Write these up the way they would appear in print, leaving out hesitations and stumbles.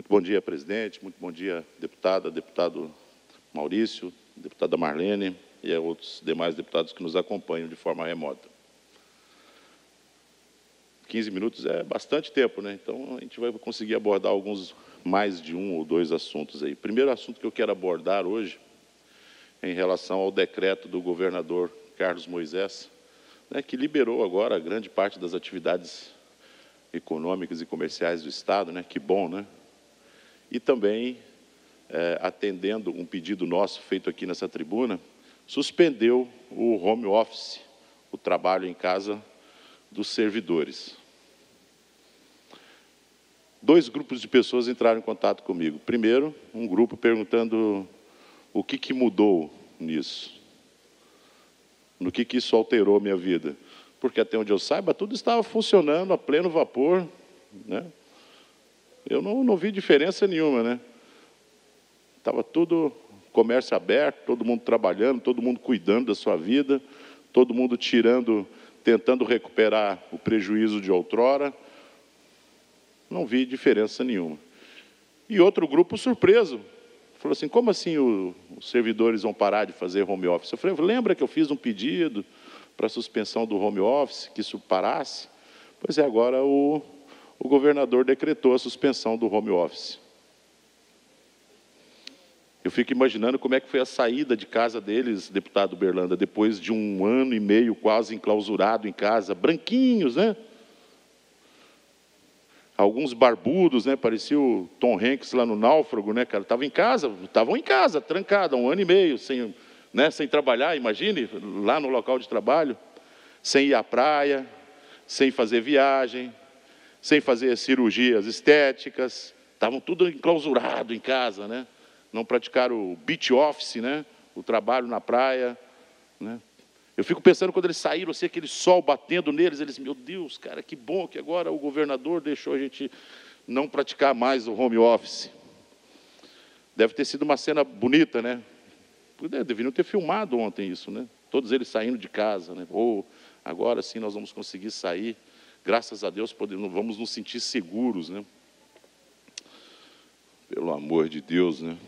Muito bom dia, presidente. Muito bom dia, deputada, deputado Maurício, deputada Marlene e a outros demais deputados que nos acompanham de forma remota. 15 minutos é bastante tempo, né? Então, a gente vai conseguir abordar mais de um ou dois assuntos aí. O primeiro assunto que eu quero abordar hoje é em relação ao decreto do governador Carlos Moisés, né, que liberou agora grande parte das atividades econômicas e comerciais do Estado, né? Que bom, né? E também, atendendo um pedido nosso feito aqui nessa tribuna, suspendeu o home office, o trabalho em casa dos servidores. Dois grupos de pessoas entraram em contato comigo. Primeiro, um grupo perguntando o que mudou nisso, no que isso alterou a minha vida. Porque, até onde eu saiba, tudo estava funcionando a pleno vapor, né? Eu não vi diferença nenhuma, né? Estava tudo comércio aberto, todo mundo trabalhando, todo mundo cuidando da sua vida, todo mundo tentando recuperar o prejuízo de outrora. Não vi diferença nenhuma. E outro grupo surpreso, falou assim, como assim os servidores vão parar de fazer home office? Eu falei, lembra que eu fiz um pedido para a suspensão do home office, que isso parasse? Pois é, agora o governador decretou a suspensão do home office. Eu fico imaginando como é que foi a saída de casa deles, deputado Berlanda, depois de 1 ano e meio quase enclausurado em casa, branquinhos, né? Alguns barbudos, né? Parecia o Tom Hanks lá no Náufrago, né, cara? Estavam em casa, trancado, há 1 ano e meio, sem trabalhar, imagine, lá no local de trabalho, sem ir à praia, sem fazer viagem, sem fazer cirurgias estéticas, estavam tudo enclausurado em casa, né? Não praticaram o beach office, né? O trabalho na praia, né? Eu fico pensando, quando eles saíram, assim, aquele sol batendo neles, eles, meu Deus, cara, que bom que agora o governador deixou a gente não praticar mais o home office. Deve ter sido uma cena bonita, né? Deveriam ter filmado ontem isso, né? Todos eles saindo de casa, né? Agora sim nós vamos conseguir sair, graças a Deus vamos nos sentir seguros, né? Pelo amor de Deus, né?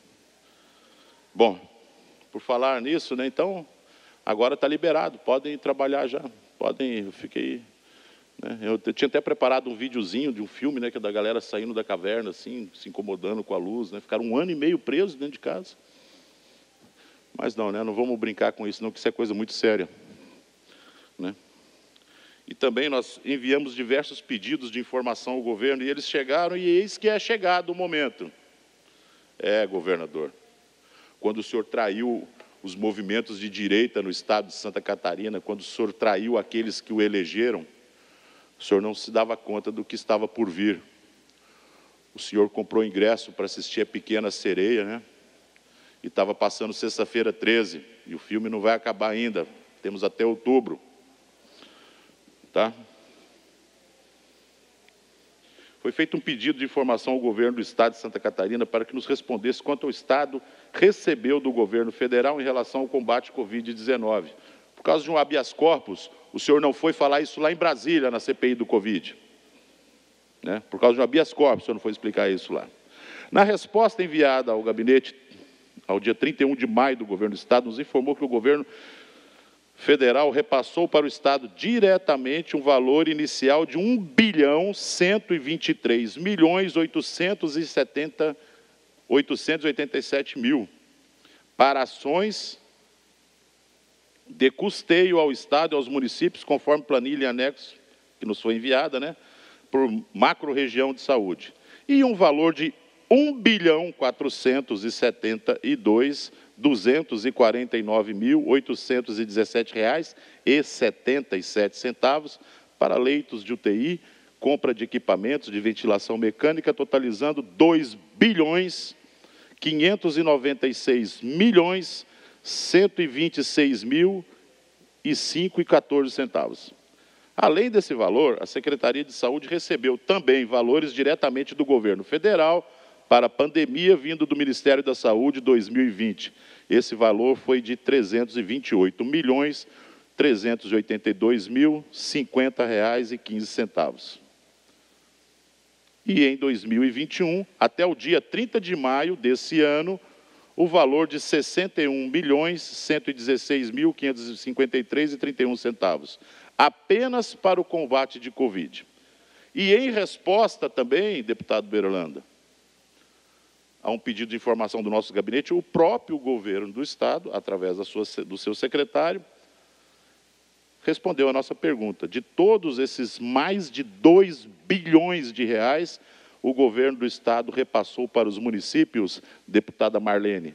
Bom, por falar nisso, né? Então, agora está liberado, podem trabalhar já, eu fiquei, né? Eu tinha até preparado um videozinho de um filme, né, que é da galera saindo da caverna, assim, se incomodando com a luz, né? Ficaram 1 ano e meio presos dentro de casa. Mas não, né? Não vamos brincar com isso, não, que isso é coisa muito séria, né? E também nós enviamos diversos pedidos de informação ao governo, e eles chegaram, e eis que é chegado o momento. Governador, quando o senhor traiu os movimentos de direita no estado de Santa Catarina, quando o senhor traiu aqueles que o elegeram, o senhor não se dava conta do que estava por vir. O senhor comprou ingresso para assistir a Pequena Sereia, né? E estava passando sexta-feira 13, e o filme não vai acabar ainda, temos até outubro. Tá? Foi feito um pedido de informação ao governo do Estado de Santa Catarina para que nos respondesse quanto o Estado recebeu do governo federal em relação ao combate à Covid-19. Por causa de um habeas corpus, o senhor não foi falar isso lá em Brasília, na CPI do Covid. Né? Por causa de um habeas corpus, o senhor não foi explicar isso lá. Na resposta enviada ao gabinete, ao dia 31 de maio do governo do Estado, nos informou que o governo federal repassou para o Estado diretamente um valor inicial de 1.123.887.000 para ações de custeio ao Estado e aos municípios, conforme planilha em anexo, que nos foi enviada, né, por macro-região de saúde. E um valor de R$ 1.472.249.817,77 para leitos de UTI, compra de equipamentos de ventilação mecânica, totalizando R$ 2.596.126.005,14. Além desse valor, a Secretaria de Saúde recebeu também valores diretamente do governo federal para a pandemia vindo do Ministério da Saúde 2020. Esse valor foi de R$ 328.382.050,15. E em 2021, até o dia 30 de maio desse ano, o valor de R$ 61.116.553,31, apenas para o combate de Covid. E em resposta também, deputado Berlanda, a um pedido de informação do nosso gabinete, o próprio governo do Estado, através do seu secretário, respondeu a nossa pergunta. De todos esses mais de 2 bilhões de reais, o governo do Estado repassou para os municípios, deputada Marlene,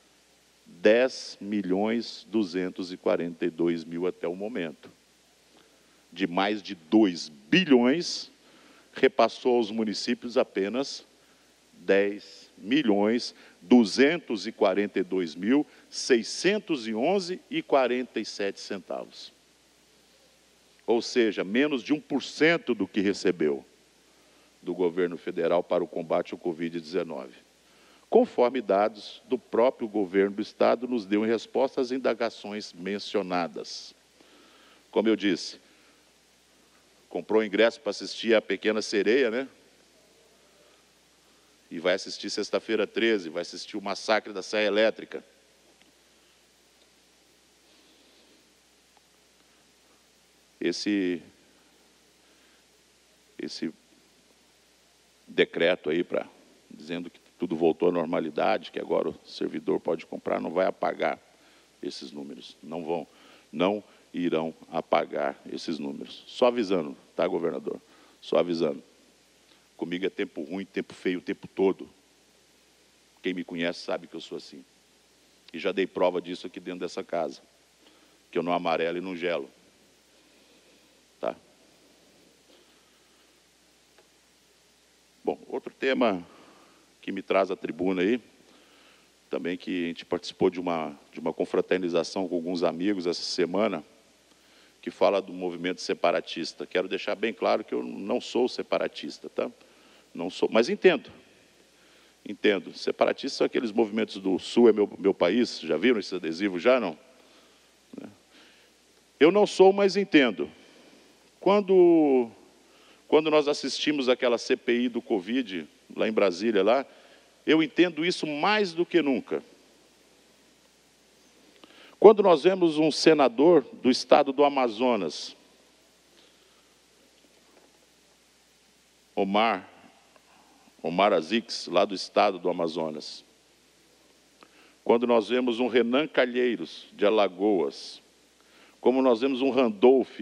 10.242.000 até o momento. De mais de 2 bilhões, repassou aos municípios apenas 10.242.611,47. Ou seja, menos de 1% do que recebeu do governo federal para o combate ao Covid-19. Conforme dados do próprio governo do Estado, nos deu em resposta às indagações mencionadas. Como eu disse, comprou ingresso para assistir a Pequena Sereia, né? E vai assistir sexta-feira 13, vai assistir o massacre da Serra Elétrica. Esse decreto aí dizendo que tudo voltou à normalidade, que agora o servidor pode comprar, não vai apagar esses números. Não irão apagar esses números. Só avisando, tá, governador? Só avisando. Comigo é tempo ruim, tempo feio, o tempo todo. Quem me conhece sabe que eu sou assim. E já dei prova disso aqui dentro dessa casa. Que eu não amarelo e não gelo. Tá? Bom, outro tema que me traz à tribuna aí, também que a gente participou de uma confraternização com alguns amigos essa semana, que fala do movimento separatista. Quero deixar bem claro que eu não sou separatista, tá? Não sou, mas entendo. Entendo. Separatistas são aqueles movimentos do Sul é meu país. Já viram esse adesivo? Já não? Eu não sou, mas entendo. Quando nós assistimos aquela CPI do Covid, lá em Brasília, eu entendo isso mais do que nunca. Quando nós vemos um senador do estado do Amazonas, Omar Aziz, lá do estado do Amazonas. Quando nós vemos um Renan Calheiros, de Alagoas. Como nós vemos um Randolph.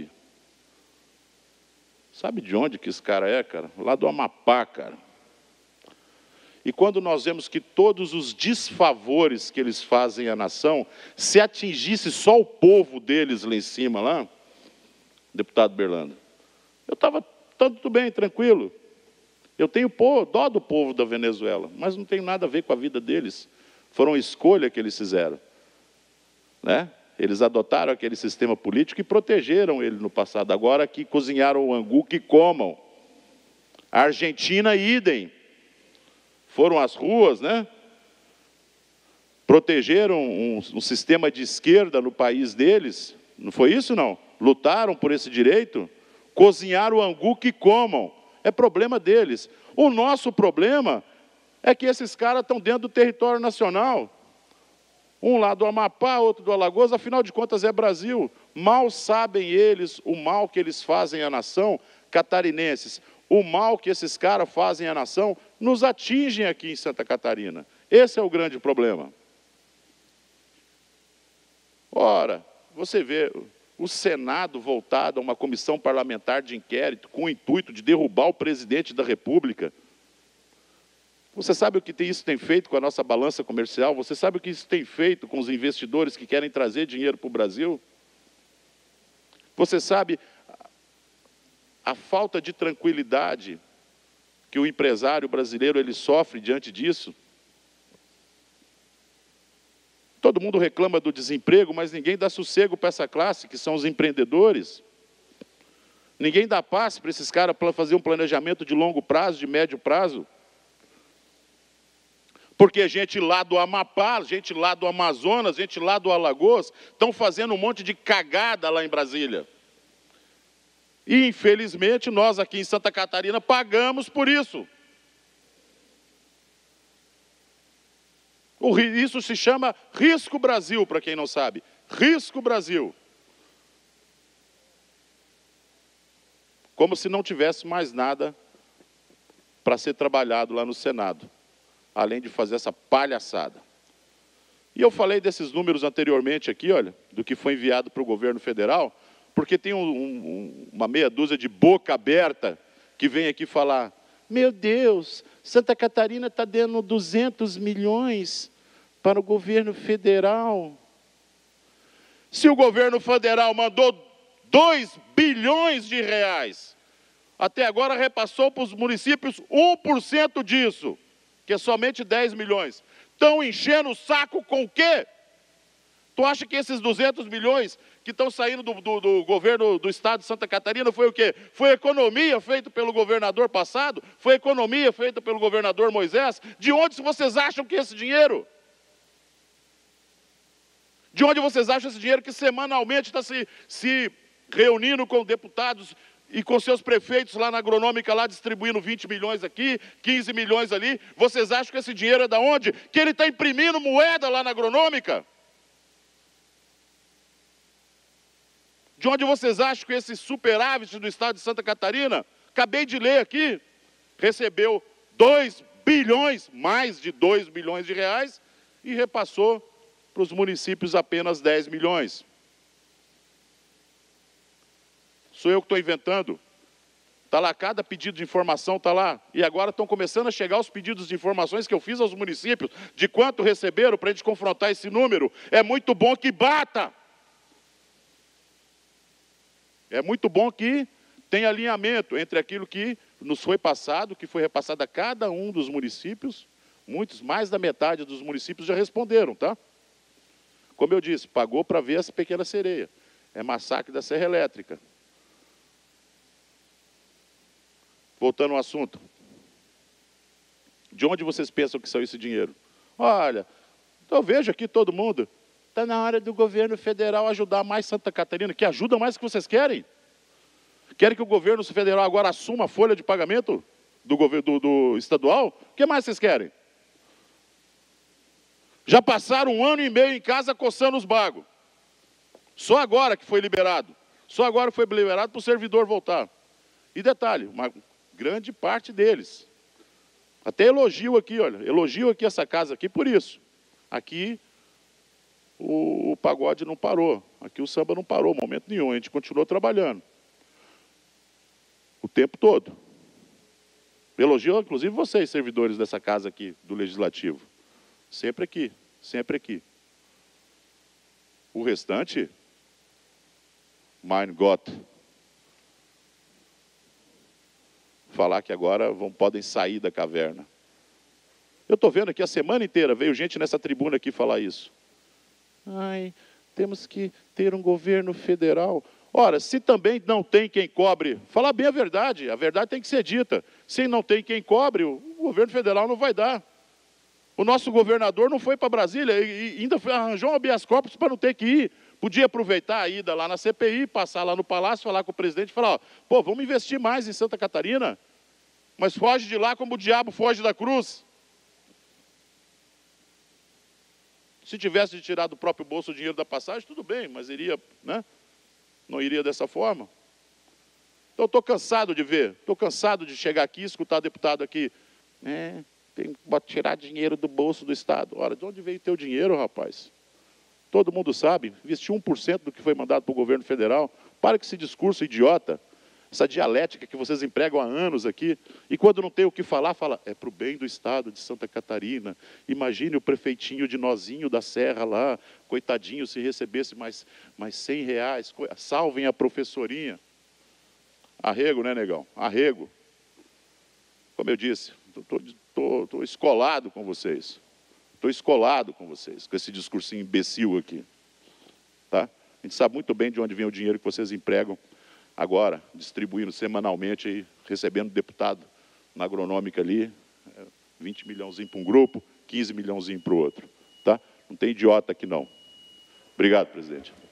Sabe de onde que esse cara é, cara? Lá do Amapá, cara. E quando nós vemos que todos os desfavores que eles fazem à nação, se atingisse só o povo deles lá em cima, lá, deputado Berlanda, eu estava tudo bem, tranquilo. Eu tenho dó do povo da Venezuela, mas não tem nada a ver com a vida deles. Foram uma escolha que eles fizeram. Né? Eles adotaram aquele sistema político e protegeram ele no passado. Agora que cozinharam o angu, que comam. A Argentina, idem. Foram às ruas, né? Protegeram um sistema de esquerda no país deles. Não foi isso, não? Lutaram por esse direito. Cozinharam o angu, que comam. É problema deles. O nosso problema é que esses caras estão dentro do território nacional. Um lá do Amapá, outro do Alagoas, afinal de contas é Brasil. Mal sabem eles o mal que eles fazem à nação, catarinenses. O mal que esses caras fazem à nação nos atingem aqui em Santa Catarina. Esse é o grande problema. Ora, você vê o Senado voltado a uma comissão parlamentar de inquérito com o intuito de derrubar o presidente da República. Você sabe o que isso tem feito com a nossa balança comercial? Você sabe o que isso tem feito com os investidores que querem trazer dinheiro para o Brasil? Você sabe a falta de tranquilidade que o empresário brasileiro ele sofre diante disso? Todo mundo reclama do desemprego, mas ninguém dá sossego para essa classe, que são os empreendedores. Ninguém dá paz para esses caras para fazer um planejamento de longo prazo, de médio prazo. Porque gente lá do Amapá, gente lá do Amazonas, gente lá do Alagoas, estão fazendo um monte de cagada lá em Brasília. E, infelizmente, nós aqui em Santa Catarina pagamos por isso. Isso se chama Risco Brasil, para quem não sabe. Risco Brasil. Como se não tivesse mais nada para ser trabalhado lá no Senado, além de fazer essa palhaçada. E eu falei desses números anteriormente aqui, olha, do que foi enviado para o governo federal, porque tem uma meia dúzia de boca aberta que vem aqui falar: meu Deus, Santa Catarina está dando 200 milhões para o governo federal. Se o governo federal mandou 2 bilhões de reais, até agora repassou para os municípios 1% disso, que é somente 10 milhões. Estão enchendo o saco com o quê? Tu acha que esses 200 milhões que estão saindo do governo do estado de Santa Catarina foi o quê? Foi economia feita pelo governador passado? Foi economia feita pelo governador Moisés? De onde vocês acham que é esse dinheiro? De onde vocês acham esse dinheiro que semanalmente está se reunindo com deputados e com seus prefeitos lá na agronômica, lá distribuindo 20 milhões aqui, 15 milhões ali? Vocês acham que esse dinheiro é da onde? Que ele está imprimindo moeda lá na agronômica? De onde vocês acham que esse superávit do estado de Santa Catarina, acabei de ler aqui, recebeu 2 bilhões, mais de 2 bilhões de reais, e repassou para os municípios apenas 10 milhões. Sou eu que estou inventando. Está lá, cada pedido de informação está lá. E agora estão começando a chegar os pedidos de informações que eu fiz aos municípios, de quanto receberam, para a gente confrontar esse número. É muito bom que bata. É muito bom que tenha alinhamento entre aquilo que nos foi passado, que foi repassado a cada um dos municípios. Muitos, mais da metade dos municípios já responderam, tá? Como eu disse, pagou para ver essa pequena sereia. É massacre da Serra Elétrica. Voltando ao assunto. De onde vocês pensam que saiu esse dinheiro? Olha, eu vejo aqui todo mundo. Está na hora do governo federal ajudar mais Santa Catarina. Que ajuda mais do que vocês querem? Querem que o governo federal agora assuma a folha de pagamento do estadual? O que mais vocês querem? Já passaram 1 ano e meio em casa coçando os bagos. Só agora que foi liberado. Só agora foi liberado para o servidor voltar. E detalhe, uma grande parte deles. Até elogio aqui, olha. Elogio aqui essa casa aqui por isso. Aqui o pagode não parou. Aqui o samba não parou, momento nenhum. A gente continuou trabalhando. O tempo todo. Elogio, inclusive, vocês, servidores dessa casa aqui, do Legislativo. Sempre aqui, sempre aqui. O restante, mein Gott. Falar que agora podem sair da caverna. Eu estou vendo aqui a semana inteira, veio gente nessa tribuna aqui falar isso. Ai, temos que ter um governo federal. Ora, se também não tem quem cobre, falar bem a verdade tem que ser dita. Se não tem quem cobre, o governo federal não vai dar. O nosso governador não foi para Brasília e ainda arranjou um habeas corpus para não ter que ir. Podia aproveitar a ida lá na CPI, passar lá no Palácio, falar com o presidente e falar, ó, pô, vamos investir mais em Santa Catarina, mas foge de lá como o diabo foge da cruz. Se tivesse de tirar do próprio bolso o dinheiro da passagem, tudo bem, mas iria, né? Não iria dessa forma. Então, estou cansado de ver, estou cansado de chegar aqui e escutar deputado aqui, tem que tirar dinheiro do bolso do Estado. Ora, de onde veio o teu dinheiro, rapaz? Todo mundo sabe, investiu 1% do que foi mandado para o governo federal. Para com esse discurso idiota, essa dialética que vocês empregam há anos aqui, e quando não tem o que falar, fala, é para o bem do Estado de Santa Catarina. Imagine o prefeitinho de Nozinho da Serra lá, coitadinho, se recebesse mais 100 reais, salvem a professorinha. Arrego, né, negão? Arrego. Como eu disse, estou escolado com vocês. Estou escolado com vocês, com esse discursinho imbecil aqui. Tá? A gente sabe muito bem de onde vem o dinheiro que vocês empregam agora, distribuindo semanalmente, aí, recebendo deputado na agronômica ali, 20 milhãozinho para um grupo, 15 milhãozinho para o outro. Tá? Não tem idiota aqui não. Obrigado, presidente.